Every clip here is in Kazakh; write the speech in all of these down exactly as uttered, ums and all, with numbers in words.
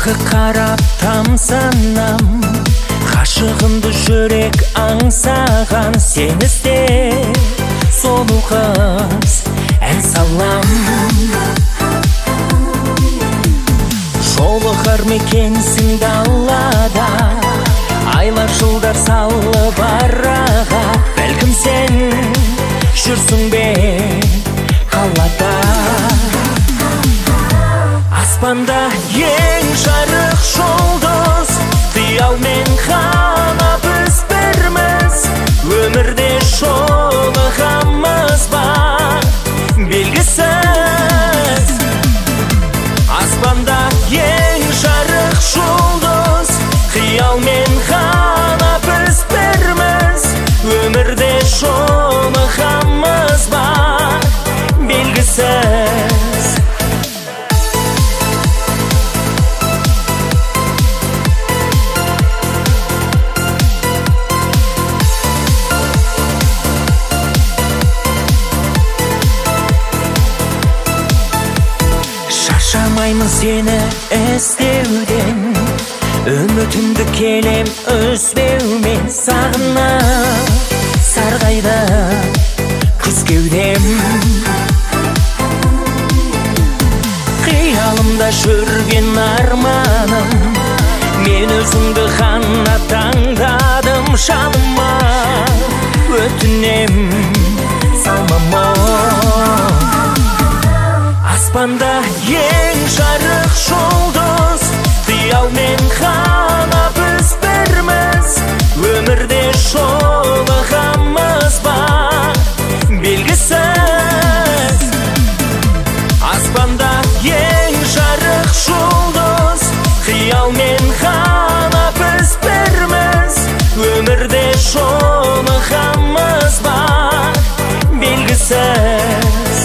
сыртқы қарап тамсанам, ғашығымды жүрек аңсаған, сен ізде сұлу қыз ән салам. Жолығар мекенсің далада, айлар жылдар салып араға, бәлкім сен жүрсің бе қалада. Аспанда ең жарық жұлдыз, қиялмен ғана біз бірміз, өмірде жолығамыз ба белгісіз. Аспанда ең жарық жұлдыз, қиялмен ғана біз бірміз, өмірде жолығамыз ба белгісіз. Шаршамаймын сені іздеуден, үмітімді келем үзбеумен, сағынып сарғайды күз кеудем. Қиялымда жүрген арманым, мен өзіңді ғана таңдадым, жаныма өтінем салмама. Аспанда ең жарық жұлдыз, қиялмен ғана біз бірміз, өмірде жолығамыз ба белгісіз. Аспанда ең жарық жұлдыз, қиялмен ғана біз бірміз, өмірде жолығамыз ба белгісіз.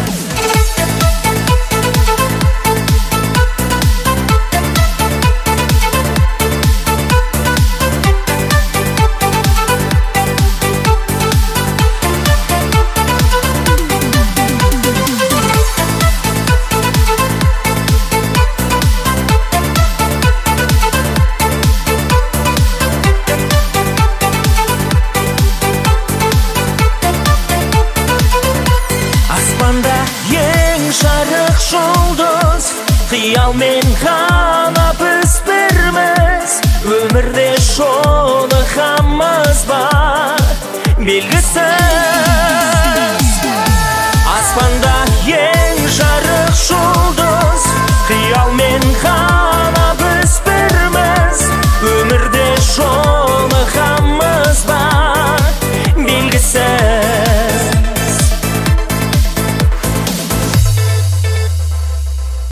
Аспанда ең жарық жұлдыз, қиялмен ғана біз бірміз, өмірде жолығамыз ба белгісіз.